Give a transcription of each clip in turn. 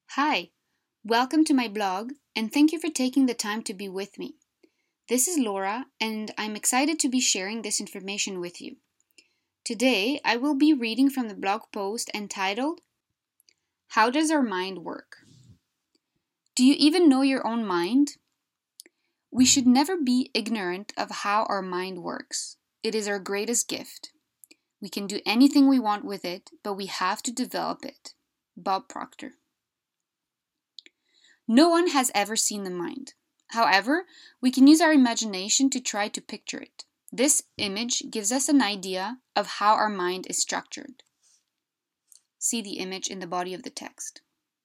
Hi, welcome to my blog, and thank you for taking the time to be with me. This is Laura, and I'm excited to be sharing this information with you. Today, I will be reading from the blog post entitled, How Does Our Mind Work? Do you even know your own mind? We should never be ignorant of how our mind works. It is our greatest gift. We can do anything we want with it, but we have to develop it. Bob Proctor. No one has ever seen the mind. However, we can use our imagination to try to picture it. This image gives us an idea of how our mind is structured. See the image in the body of the text.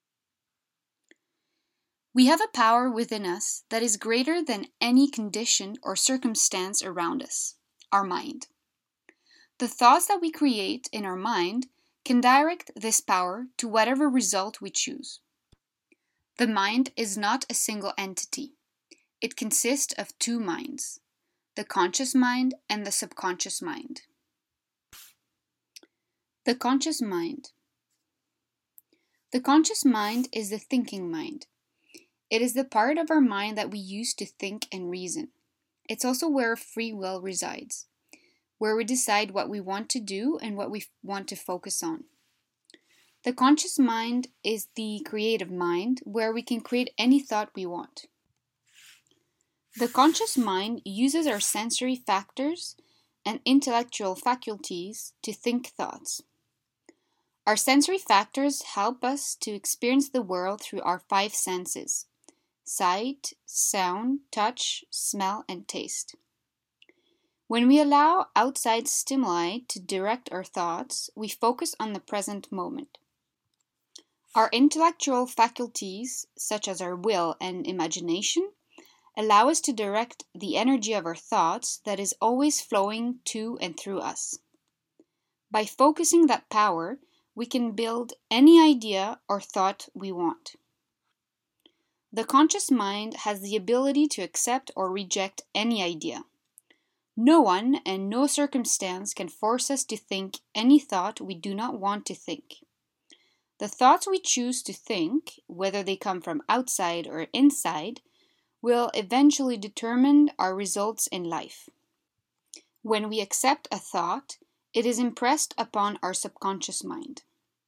We have a power within us that is greater than any condition or circumstance around us, our mind. The thoughts that we create in our mind can direct this power to whatever result we choose. The mind is not a single entity. It consists of two minds, the conscious mind and the subconscious mind. The conscious mind. The conscious mind is the thinking mind. It is the part of our mind that we use to think and reason. It's also where free will resides, where we decide what we want to do and what we want to focus on. The conscious mind is the creative mind, where we can create any thought we want. The conscious mind uses our sensory factors and intellectual faculties to think thoughts. Our sensory factors help us to experience the world through our five senses: sight, sound, touch, smell, and taste. When we allow outside stimuli to direct our thoughts, we focus on the present moment. Our intellectual faculties, such as our will and imagination, allow us to direct the energy of our thoughts that is always flowing to and through us. By focusing that power, we can build any idea or thought we want. The conscious mind has the ability to accept or reject any idea. No one and no circumstance can force us to think any thought we do not want to think. The thoughts we choose to think, whether they come from outside or inside, will eventually determine our results in life. When we accept a thought, it is impressed upon our subconscious mind.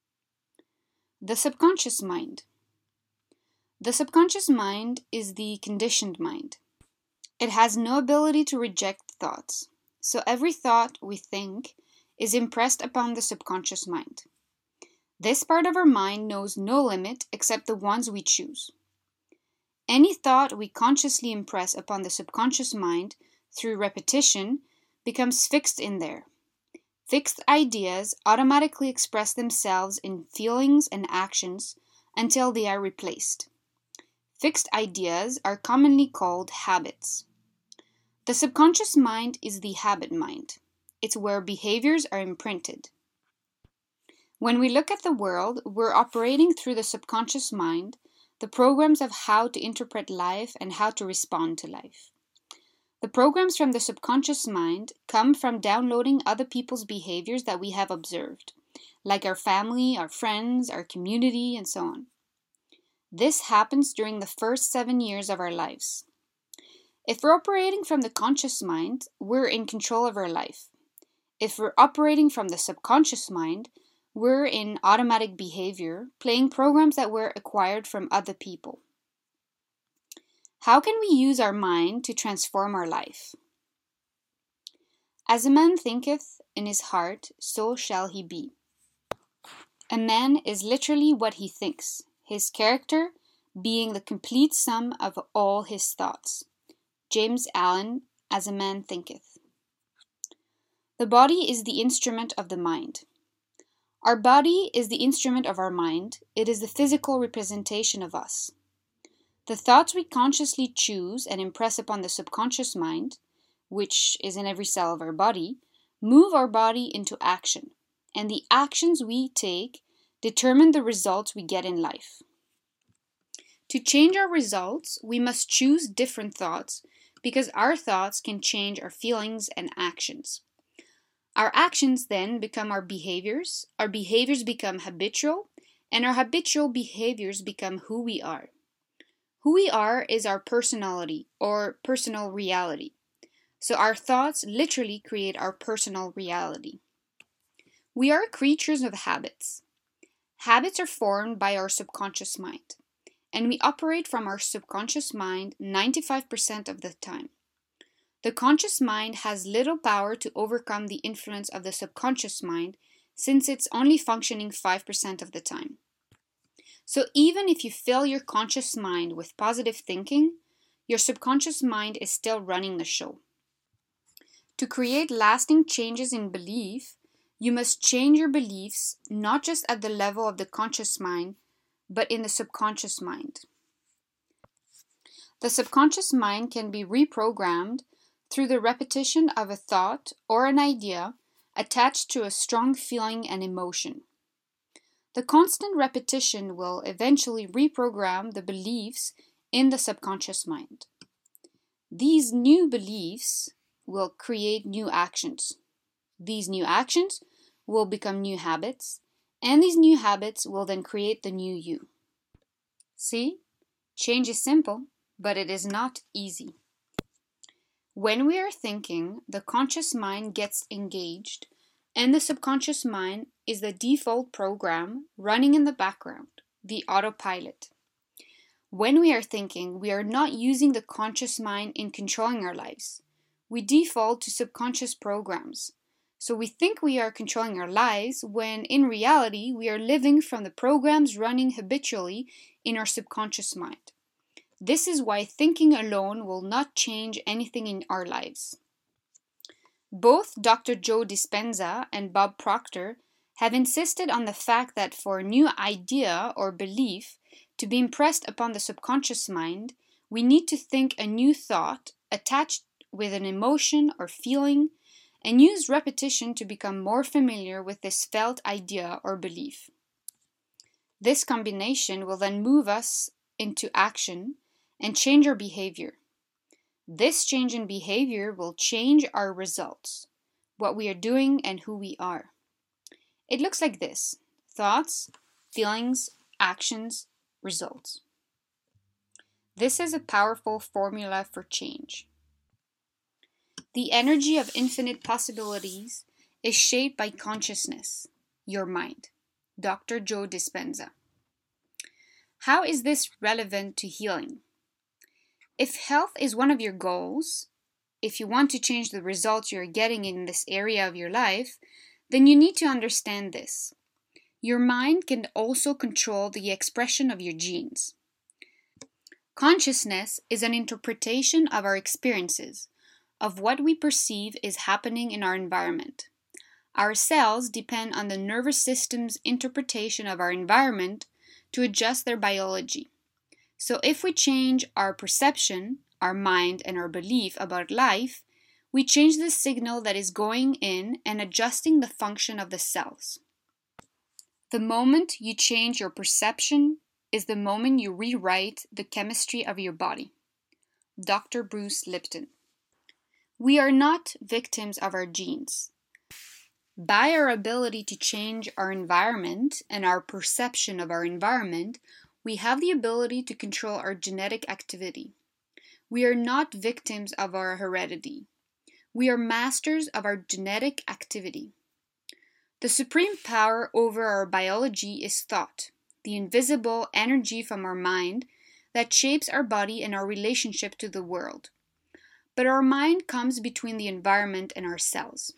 The subconscious mind. The subconscious mind is the conditioned mind. It has no ability to reject thoughts, so every thought we think is impressed upon the subconscious mind. This part of our mind knows no limit except the ones we choose. Any thought we consciously impress upon the subconscious mind through repetition becomes fixed in there. Fixed ideas automatically express themselves in feelings and actions until they are replaced. Fixed ideas are commonly called habits. The subconscious mind is the habit mind. It's where behaviors are imprinted. When we look at the world, we're operating through the subconscious mind, the programs of how to interpret life and how to respond to life. The programs from the subconscious mind come from downloading other people's behaviors that we have observed, like our family, our friends, our community, and so on. This happens during the first 7 years of our lives. If we're operating from the conscious mind, we're in control of our life. If we're operating from the subconscious mind, we're in automatic behavior, playing programs that were acquired from other people. How can we use our mind to transform our life? As a man thinketh in his heart, so shall he be. A man is literally what he thinks, his character being the complete sum of all his thoughts. James Allen, As a Man Thinketh. The body is the instrument of the mind. Our body is the instrument of our mind. It is the physical representation of us. The thoughts we consciously choose and impress upon the subconscious mind, which is in every cell of our body, move our body into action, and the actions we take determine the results we get in life. To change our results, we must choose different thoughts because our thoughts can change our feelings and actions. Our actions then become our behaviors become habitual, and our habitual behaviors become who we are. Who we are is our personality or personal reality. So our thoughts literally create our personal reality. We are creatures of habits. Habits are formed by our subconscious mind, and we operate from our subconscious mind 95% of the time. The conscious mind has little power to overcome the influence of the subconscious mind since it's only functioning 5% of the time. So even if you fill your conscious mind with positive thinking, your subconscious mind is still running the show. To create lasting changes in belief, you must change your beliefs not just at the level of the conscious mind, but in the subconscious mind. The subconscious mind can be reprogrammed through the repetition of a thought or an idea attached to a strong feeling and emotion. The constant repetition will eventually reprogram the beliefs in the subconscious mind. These new beliefs will create new actions. These new actions will become new habits, and these new habits will then create the new you. See? Change is simple, but it is not easy. When we are thinking, the conscious mind gets engaged, and the subconscious mind is the default program running in the background, the autopilot. When we are thinking, we are not using the conscious mind in controlling our lives. We default to subconscious programs. So we think we are controlling our lives when in reality we are living from the programs running habitually in our subconscious mind. This is why thinking alone will not change anything in our lives. Both Dr. Joe Dispenza and Bob Proctor have insisted on the fact that for a new idea or belief to be impressed upon the subconscious mind, we need to think a new thought attached with an emotion or feeling and use repetition to become more familiar with this felt idea or belief. This combination will then move us into action and change our behavior. This change in behavior will change our results, what we are doing and who we are. It looks like this: thoughts, feelings, actions, results. This is a powerful formula for change. The energy of infinite possibilities is shaped by consciousness, your mind. Dr. Joe Dispenza. How is this relevant to healing? If health is one of your goals, if you want to change the results you're getting in this area of your life, then you need to understand this. Your mind can also control the expression of your genes. Consciousness is an interpretation of our experiences, of what we perceive is happening in our environment. Our cells depend on the nervous system's interpretation of our environment to adjust their biology. So if we change our perception, our mind, and our belief about life, we change the signal that is going in and adjusting the function of the cells. The moment you change your perception is the moment you rewrite the chemistry of your body. Dr. Bruce Lipton. We are not victims of our genes. By our ability to change our environment and our perception of our environment, we have the ability to control our genetic activity. We are not victims of our heredity. We are masters of our genetic activity. The supreme power over our biology is thought, the invisible energy from our mind that shapes our body and our relationship to the world. But our mind comes between the environment and our cells.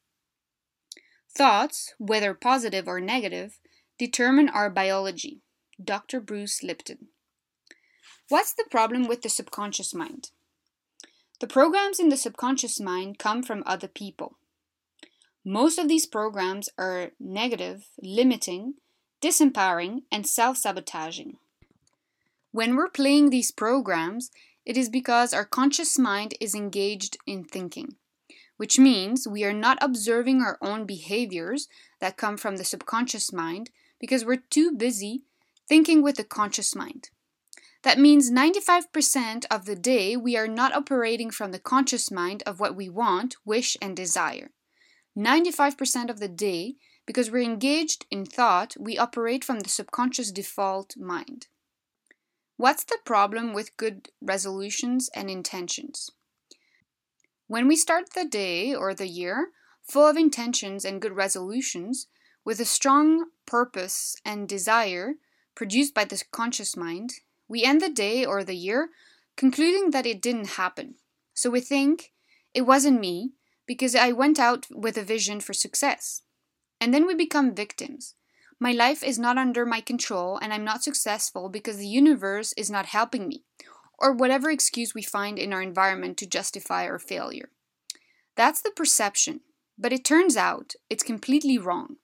Thoughts, whether positive or negative, determine our biology. Dr. Bruce Lipton. What's the problem with the subconscious mind? The programs in the subconscious mind come from other people. Most of these programs are negative, limiting, disempowering, and self-sabotaging. When we're playing these programs, it is because our conscious mind is engaged in thinking, which means we are not observing our own behaviors that come from the subconscious mind because we're too busy thinking with the conscious mind. That means 95% of the day we are not operating from the conscious mind of what we want, wish, and desire. 95% of the day Because we're engaged in thought, we operate from the subconscious default mind. What's the problem with good resolutions and intentions? When we start the day or the year full of intentions and good resolutions, with a strong purpose and desire produced by the conscious mind, we end the day or the year concluding that it didn't happen. So we think, it wasn't me because I went out with a vision for success. And then we become victims. My life is not under my control and I'm not successful because the universe is not helping me, or whatever excuse we find in our environment to justify our failure. That's the perception, but it turns out it's completely wrong.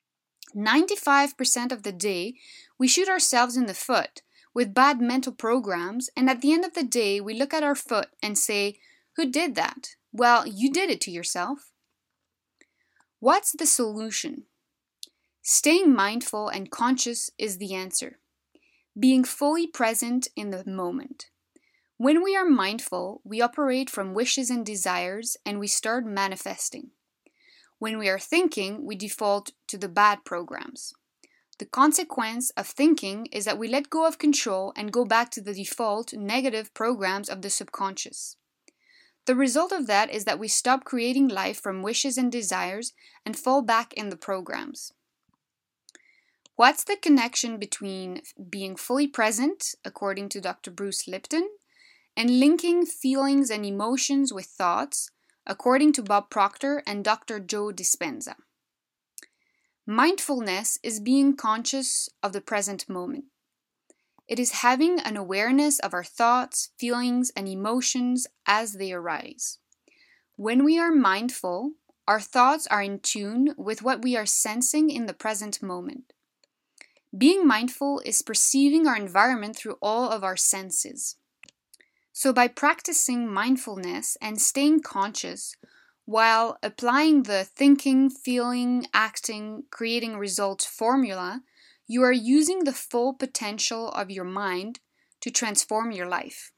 95% of the day, we shoot ourselves in the foot with bad mental programs, and at the end of the day, we look at our foot and say, "Who did that?" Well, you did it to yourself. What's the solution? Staying mindful and conscious is the answer. Being fully present in the moment. When we are mindful, we operate from wishes and desires and we start manifesting. When we are thinking, we default to the bad programs. The consequence of thinking is that we let go of control and go back to the default negative programs of the subconscious. The result of that is that we stop creating life from wishes and desires and fall back in the programs. What's the connection between being fully present, according to Dr. Bruce Lipton, and linking feelings and emotions with thoughts, according to Bob Proctor and Dr. Joe Dispenza? Mindfulness is being conscious of the present moment. It is having an awareness of our thoughts, feelings, and emotions as they arise. When we are mindful, our thoughts are in tune with what we are sensing in the present moment. Being mindful is perceiving our environment through all of our senses. So by practicing mindfulness and staying conscious, while applying the thinking, feeling, acting, creating results formula, you are using the full potential of your mind to transform your life.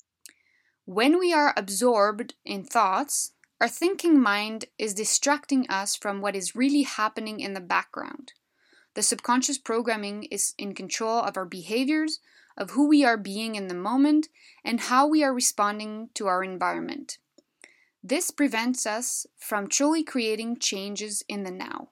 When we are absorbed in thoughts, our thinking mind is distracting us from what is really happening in the background. The subconscious programming is in control of our behaviors, of who we are being in the moment, and how we are responding to our environment. This prevents us from truly creating changes in the now.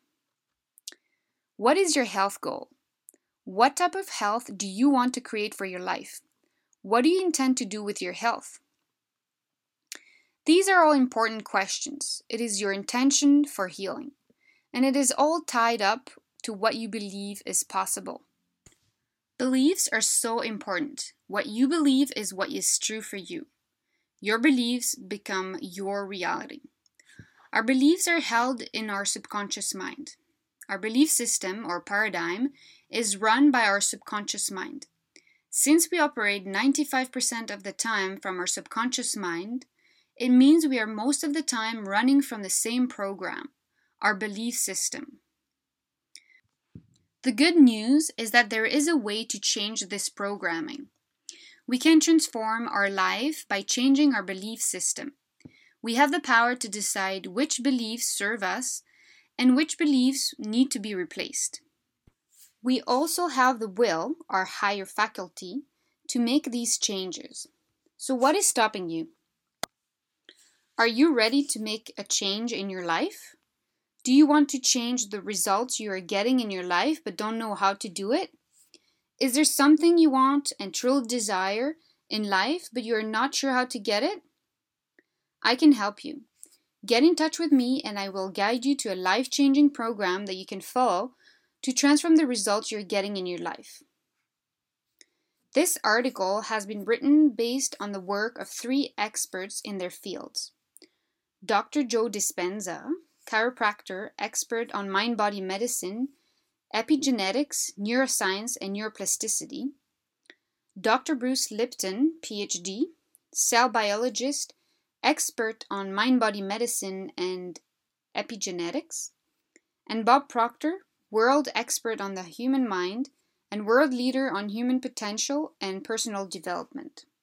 What is your health goal? What type of health do you want to create for your life? What do you intend to do with your health? These are all important questions. It is your intention for healing, and it is all tied up to what you believe is possible. Beliefs are so important. What you believe is what is true for you. Your beliefs become your reality. Our beliefs are held in our subconscious mind. Our belief system or paradigm is run by our subconscious mind. Since we operate 95% of the time from our subconscious mind, it means we are most of the time running from the same program, our belief system. The good news is that there is a way to change this programming. We can transform our life by changing our belief system. We have the power to decide which beliefs serve us and which beliefs need to be replaced. We also have the will, our higher faculty, to make these changes. So what is stopping you? Are you ready to make a change in your life? Do you want to change the results you are getting in your life but don't know how to do it? Is there something you want and truly desire in life but you're not sure how to get it? I can help you. Get in touch with me and I will guide you to a life-changing program that you can follow to transform the results you're getting in your life. This article has been written based on the work of 3 experts in their fields. Dr. Joe Dispenza, chiropractor, expert on mind-body medicine, epigenetics, neuroscience, and neuroplasticity. Dr. Bruce Lipton, PhD, cell biologist, expert on mind-body medicine and epigenetics. And Bob Proctor, world expert on the human mind and world leader on human potential and personal development.